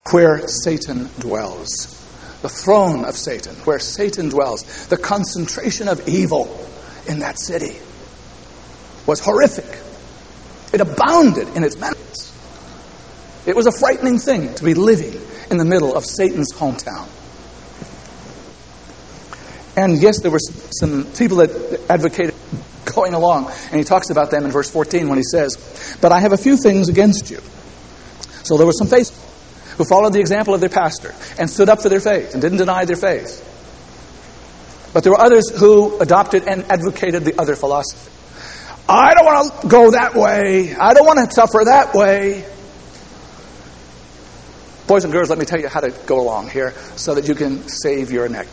where Satan dwells. The throne of Satan, where Satan dwells. The concentration of evil in that city was horrific. It abounded in its benefits. It was a frightening thing to be living in the middle of Satan's hometown. And yes, there were some people that advocated going along. And he talks about them in verse 14 when he says, "But I have a few things against you." So there were some faithful who followed the example of their pastor and stood up for their faith and didn't deny their faith. But there were others who adopted and advocated the other philosophy. I don't want to go that way. I don't want to suffer that way. Boys and girls, let me tell you how to go along here so that you can save your neck.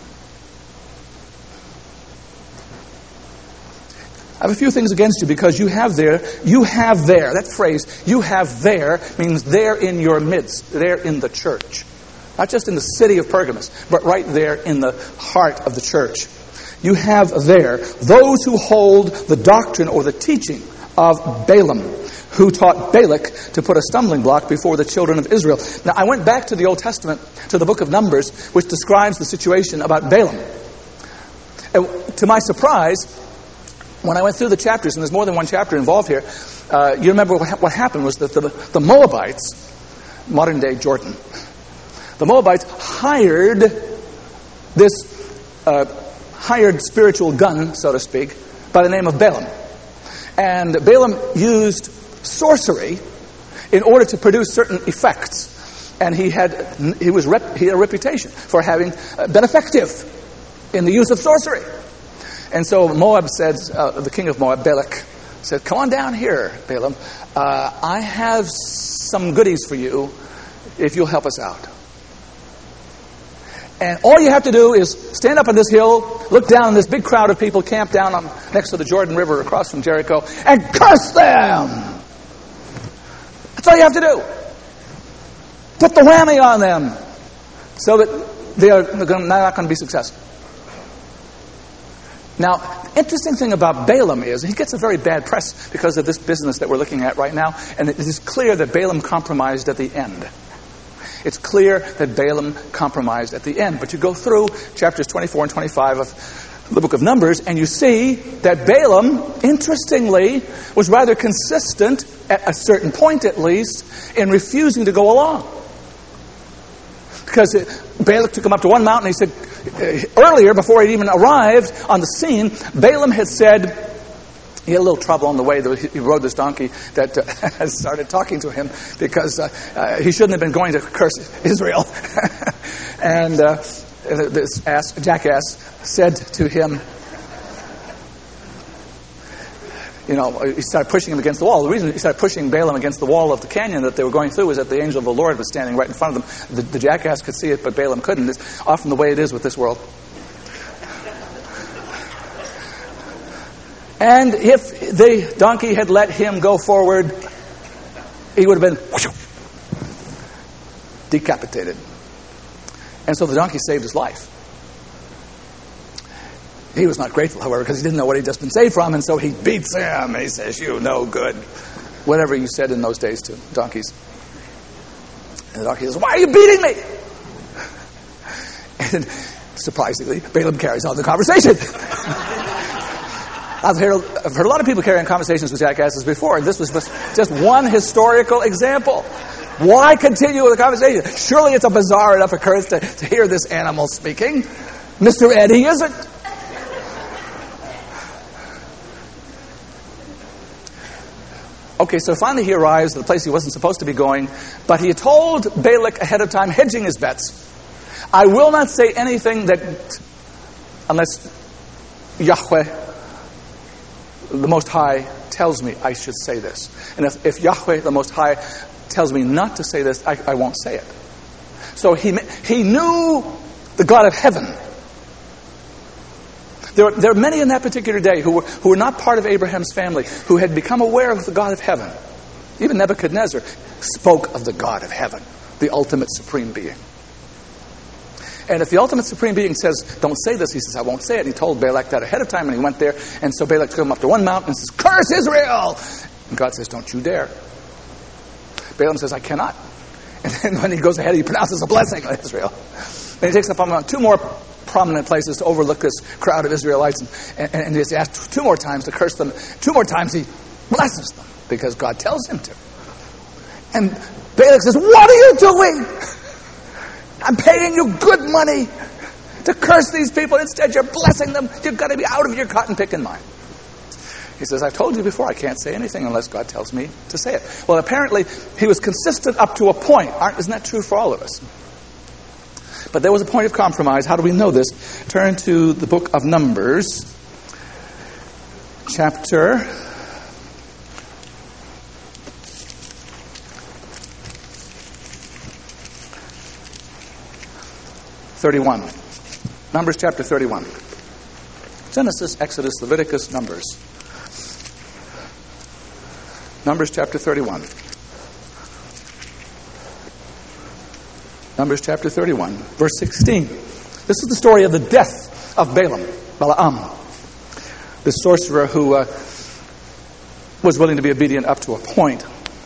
I have a few things against you because you have there, that phrase, you have there, means there in your midst, there in the church. Not just in the city of Pergamos, but right there in the heart of the church. You have there those who hold the doctrine or the teaching of Balaam, who taught Balak to put a stumbling block before the children of Israel. Now, I went back to the Old Testament, to the book of Numbers, which describes the situation about Balaam. And to my surprise, when I went through the chapters, and there's more than one chapter involved here, you remember what happened was that the Moabites, modern-day Jordan, the Moabites hired this hired spiritual gun, so to speak, by the name of Balaam. And Balaam used sorcery in order to produce certain effects. And he had a reputation for having been effective in the use of sorcery. And so Moab said, the king of Moab, Balak, said, "Come on down here, Balaam. I have some goodies for you if you'll help us out. And all you have to do is stand up on this hill, look down on this big crowd of people camped down next to the Jordan River across from Jericho, and curse them. That's all you have to do. Put the whammy on them so that they're not going to be successful." Now, interesting thing about Balaam is he gets a very bad press because of this business that we're looking at right now, and it is clear that Balaam compromised at the end. It's clear that Balaam compromised at the end. But you go through chapters 24 and 25 of the book of Numbers, and you see that Balaam, interestingly, was rather consistent, at a certain point at least, in refusing to go along. Because Balak took him up to one mountain, he said, earlier, before he'd even arrived on the scene, Balaam had said, he had a little trouble on the way. He rode this donkey that started talking to him because he shouldn't have been going to curse Israel. And this jackass said to him, he started pushing him against the wall. The reason he started pushing Balaam against the wall of the canyon that they were going through was that the angel of the Lord was standing right in front of them. The jackass could see it, but Balaam couldn't. It's often the way it is with this world. And if the donkey had let him go forward, he would have been decapitated. And so the donkey saved his life. He was not grateful, however, because he didn't know what he'd just been saved from, and so he beats him. He says, "You no good." Whatever you said in those days to donkeys. And the donkey says, "Why are you beating me?" And surprisingly, Balaam carries on the conversation. I've heard a lot of people carrying conversations with jackasses before, and this was just one historical example. Why continue with the conversation? Surely it's a bizarre enough occurrence to hear this animal speaking. Mr. Eddie isn't. Okay, so finally he arrives at the place he wasn't supposed to be going, but he told Balak ahead of time, hedging his bets, "I will not say anything unless Yahweh, the Most High, tells me I should say this. And if Yahweh, the Most High, tells me not to say this, I won't say it." So he knew the God of heaven. There are many in that particular day who were not part of Abraham's family, who had become aware of the God of heaven. Even Nebuchadnezzar spoke of the God of heaven, the ultimate supreme being. And if the ultimate supreme being says, "Don't say this," he says, "I won't say it." And he told Balak that ahead of time, and he went there. And so Balak took him up to one mountain and says, "Curse Israel!" And God says, "Don't you dare." Balaam says, "I cannot." And then when he goes ahead, he pronounces a blessing on Israel. And he takes up on 2 more prominent places to overlook this crowd of Israelites. And he's asked 2 more times to curse them. 2 more times he blesses them because God tells him to. And Balak says, what are you doing? I'm paying you good money to curse these people. Instead, you're blessing them. You've got to be out of your cotton picking mind. He says, I've told you before, I can't say anything unless God tells me to say it. Well, apparently, he was consistent up to a point. Isn't that true for all of us? But there was a point of compromise. How do we know this? Turn to the book of Numbers, chapter 31. Numbers chapter 31. Genesis, Exodus, Leviticus, Numbers. Numbers chapter 31. Numbers chapter 31, verse 16. This is the story of the death of Balaam, the sorcerer who was willing to be obedient up to a point.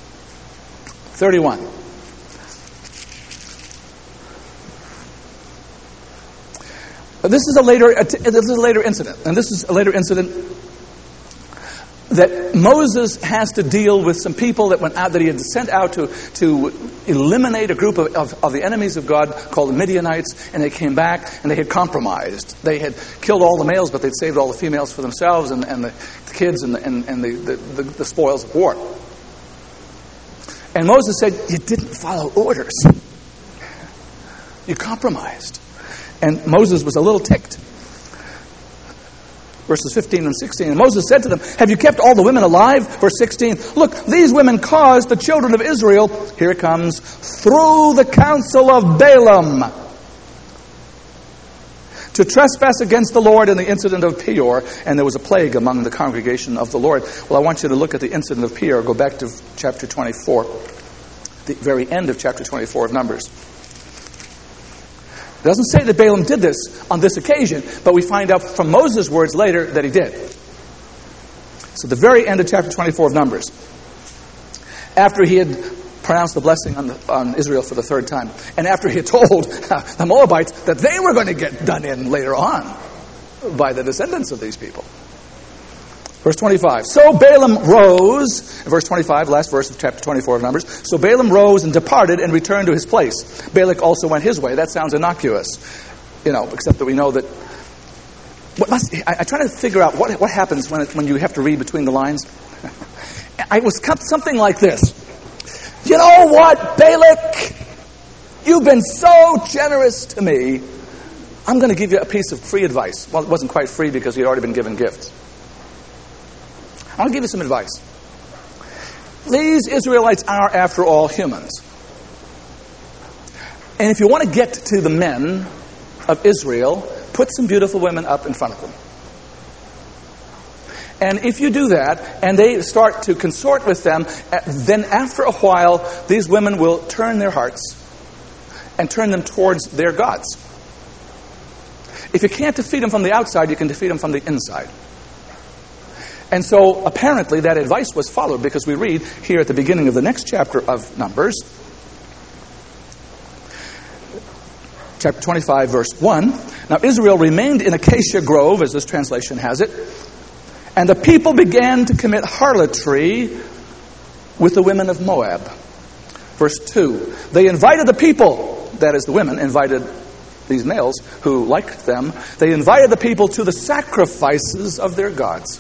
31. This is a later incident, and this is a later incident that Moses has to deal with some people that went out, that he had sent out to eliminate a group of the enemies of God called the Midianites, and they came back and they had compromised. They had killed all the males, but they'd saved all the females for themselves and the kids and the spoils of war. And Moses said, you didn't follow orders. You compromised. And Moses was a little ticked. Verses 15 and 16. And Moses said to them, have you kept all the women alive? Verse 16. Look, these women caused the children of Israel, here it comes, through the counsel of Balaam, to trespass against the Lord in the incident of Peor, and there was a plague among the congregation of the Lord. Well, I want you to look at the incident of Peor. Go back to chapter 24, the very end of chapter 24 of Numbers. It doesn't say that Balaam did this on this occasion, but we find out from Moses' words later that he did. So the very end of chapter 24 of Numbers, after he had pronounced the blessing on Israel for the 3rd time, and after he had told the Moabites that they were going to get done in later on by the descendants of these people. Verse 25. So Balaam rose, verse 25, last verse of chapter 24 of Numbers. So Balaam rose and departed and returned to his place. Balak also went his way. That sounds innocuous, except that we know that. I try to figure out what happens when you have to read between the lines. It was something like this. You know what, Balak? You've been so generous to me. I'm going to give you a piece of free advice. Well, it wasn't quite free because he had already been given gifts. I want to give you some advice. These Israelites are, after all, humans. And if you want to get to the men of Israel, put some beautiful women up in front of them. And if you do that, and they start to consort with them, then after a while, these women will turn their hearts and turn them towards their gods. If you can't defeat them from the outside, you can defeat them from the inside. And so, apparently, that advice was followed, because we read here at the beginning of the next chapter of Numbers, chapter 25, verse 1. Now, Israel remained in Acacia Grove, as this translation has it, and the people began to commit harlotry with the women of Moab. Verse 2. They invited the people, that is, the women invited these males who liked them, they invited the people to the sacrifices of their gods.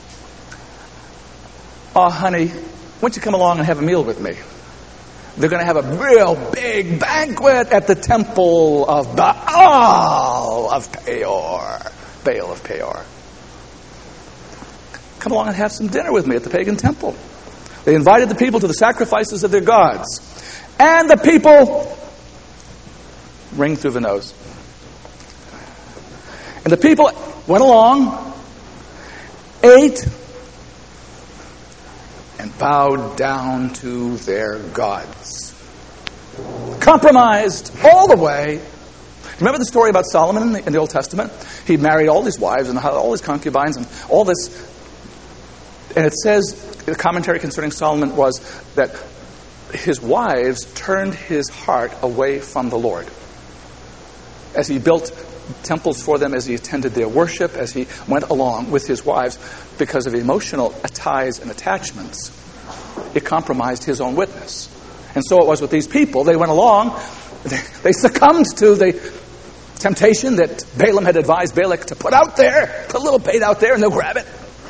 Oh, honey, why don't you come along and have a meal with me? They're going to have a real big banquet at the temple of Baal of Peor. Baal of Peor. Come along and have some dinner with me at the pagan temple. They invited the people to the sacrifices of their gods. And the people ring through the nose. And the people went along, ate, and bowed down to their gods. Compromised all the way. Remember the story about Solomon in the Old Testament? He married all these wives and had all his concubines and all this. And it says, the commentary concerning Solomon was that his wives turned his heart away from the Lord. As he built temples for them, as he attended their worship, as he went along with his wives, because of emotional ties and attachments, it compromised his own witness. And so it was with these people. They went along, they succumbed to the temptation that Balaam had advised Balak to put out there, put a little bait out there and they'll grab it.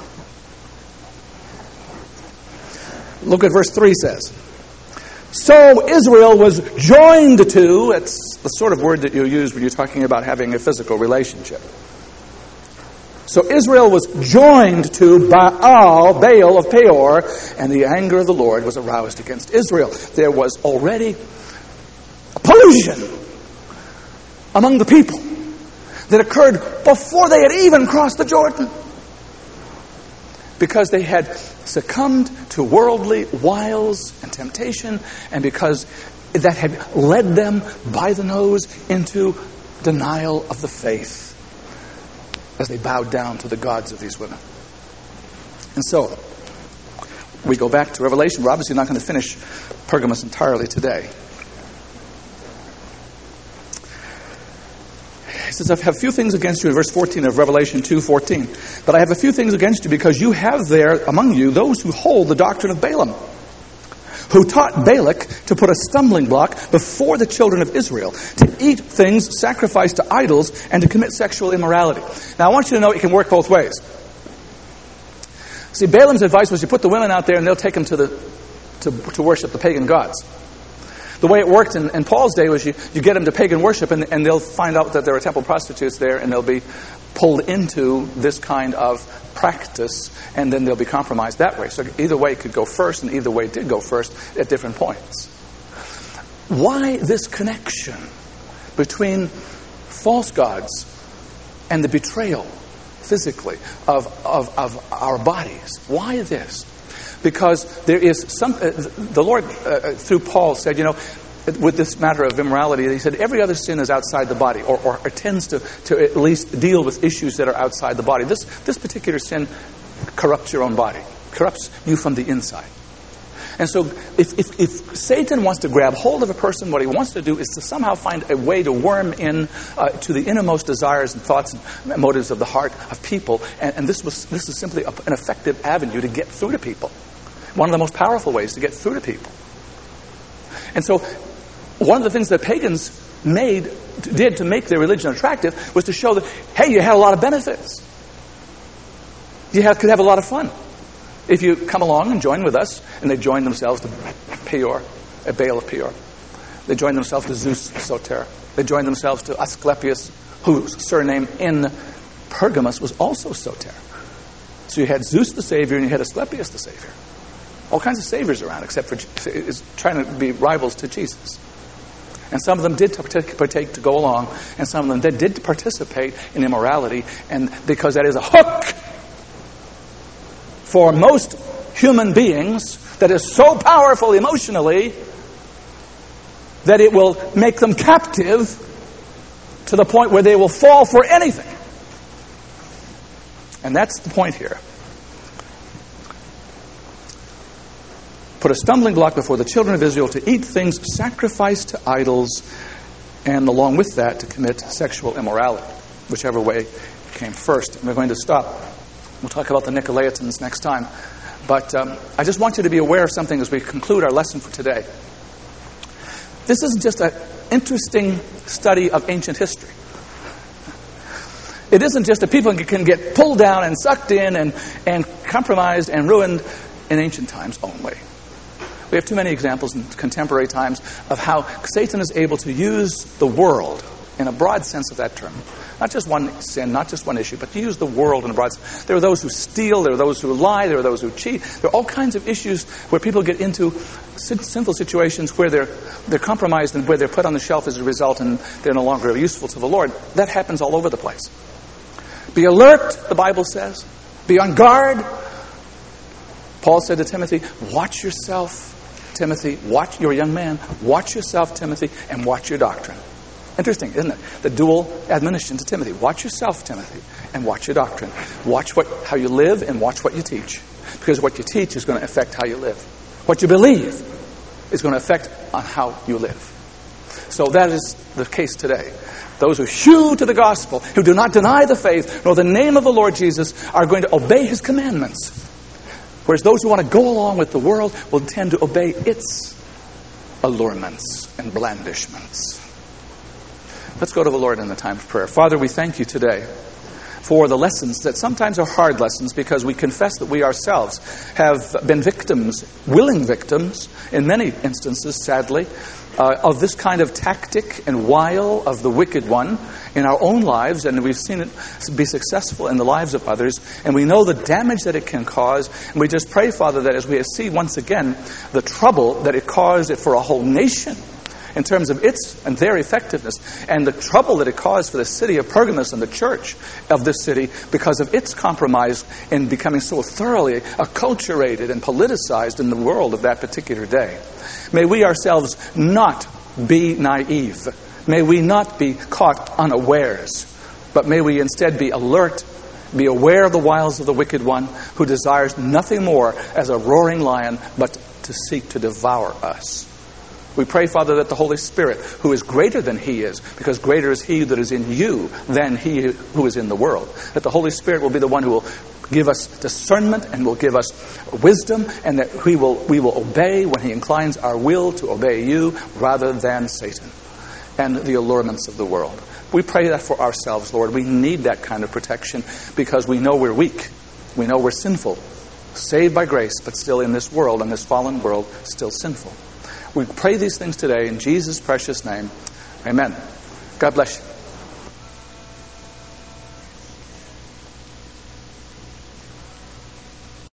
Look at verse 3 says, so Israel was joined to, it's the sort of word that you use when you're talking about having a physical relationship. So Israel was joined to Baal of Peor, and the anger of the Lord was aroused against Israel. There was already a pollution among the people that occurred before they had even crossed the Jordan, because they had succumbed to worldly wiles and temptation, and because that had led them by the nose into denial of the faith as they bowed down to the gods of these women. And so, we go back to Revelation. We're obviously not going to finish Pergamos entirely today. He says, I have a few things against you in verse 14 of Revelation 2:14. But I have a few things against you because you have there among you those who hold the doctrine of Balaam, who taught Balak to put a stumbling block before the children of Israel, to eat things sacrificed to idols, and to commit sexual immorality. Now I want you to know it can work both ways. See, Balaam's advice was you put the women out there and they'll take them to worship the pagan gods. The way it worked in Paul's day was you get them to pagan worship and they'll find out that there are temple prostitutes there and they'll be pulled into this kind of practice and then they'll be compromised that way. So either way could go first and either way did go first at different points. Why this connection between false gods and the betrayal physically of our bodies? Why this? Because there is some, the Lord, through Paul, said, with this matter of immorality, he said every other sin is outside the body, or tends to at least deal with issues that are outside the body. This particular sin corrupts your own body, corrupts you from the inside. And so if Satan wants to grab hold of a person, what he wants to do is to somehow find a way to worm in to the innermost desires and thoughts and motives of the heart of people. And this is simply an effective avenue to get through to people. One of the most powerful ways to get through to people. And so one of the things that pagans did to make their religion attractive was to show that, hey, you had a lot of benefits. You could have a lot of fun. If you come along and join with us, and they joined themselves to Peor, a Baal of Peor. They joined themselves to Zeus Soter. They joined themselves to Asclepius, whose surname in Pergamos was also Soter. So you had Zeus the Savior and you had Asclepius the Savior. All kinds of saviors around, except for trying to be rivals to Jesus. And some of them did partake to go along, and some of them did participate in immorality, and because that is a hook for most human beings that is so powerful emotionally that it will make them captive to the point where they will fall for anything. And that's the point here. Put a stumbling block before the children of Israel to eat things sacrificed to idols, and along with that to commit sexual immorality, whichever way came first. And we're going to stop. We'll talk about the Nicolaitans next time. But I just want you to be aware of something as we conclude our lesson for today. This isn't just an interesting study of ancient history. It isn't just that people can get pulled down and sucked in and compromised and ruined in ancient times only. We have too many examples in contemporary times of how Satan is able to use the world in a broad sense of that term. Not just one sin, not just one issue, but to use the world in a broad sense. There are those who steal, there are those who lie, there are those who cheat. There are all kinds of issues where people get into sinful situations where they're compromised and where they're put on the shelf as a result and they're no longer useful to the Lord. That happens all over the place. Be alert, the Bible says. Be on guard. Paul said to Timothy, watch yourself, Timothy. You're a young man. Watch yourself, Timothy, and watch your doctrine. Interesting, isn't it? The dual admonition to Timothy. Watch yourself, Timothy, and watch your doctrine. Watch how you live and watch what you teach. Because what you teach is going to affect how you live. What you believe is going to affect on how you live. So that is the case today. Those who hew to the gospel, who do not deny the faith, nor the name of the Lord Jesus, are going to obey his commandments. Whereas those who want to go along with the world will tend to obey its allurements and blandishments. Let's go to the Lord in the time of prayer. Father, we thank you today for the lessons that sometimes are hard lessons, because we confess that we ourselves have been victims, willing victims, in many instances, sadly, of this kind of tactic and wile of the wicked one in our own lives, and we've seen it be successful in the lives of others, and we know the damage that it can cause, and we just pray, Father, that as we see once again the trouble that it caused for a whole nation, in terms of its and their effectiveness, and the trouble that it caused for the city of Pergamos and the church of this city because of its compromise in becoming so thoroughly acculturated and politicized in the world of that particular day. May we ourselves not be naive. May we not be caught unawares, but may we instead be alert, be aware of the wiles of the wicked one, who desires nothing more as a roaring lion but to seek to devour us. We pray, Father, that the Holy Spirit, who is greater than he is, because greater is he that is in you than he who is in the world, that the Holy Spirit will be the one who will give us discernment and will give us wisdom, and that we will obey when he inclines our will to obey you rather than Satan and the allurements of the world. We pray that for ourselves, Lord. We need that kind of protection because we know we're weak. We know we're sinful, saved by grace, but still in this world, in this fallen world, still sinful. We pray these things today in Jesus' precious name. Amen. God bless you.